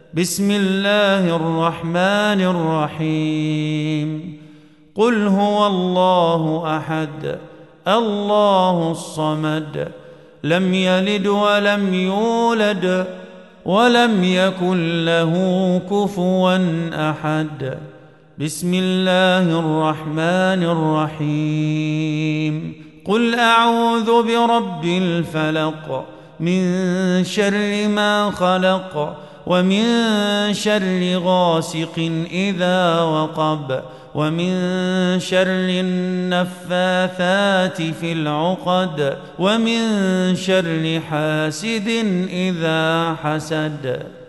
بسم الله الرحمن الرحيم. قل هو الله أحد الله الصمد لم يلد ولم يولد ولم يكن له كفوا أحد. بسم الله الرحمن الرحيم. قل أعوذ برب الفلق من شر ما خلق ومن شر غاسق إذا وقب ومن شر النفاثات في العقد ومن شر حاسد إذا حسد.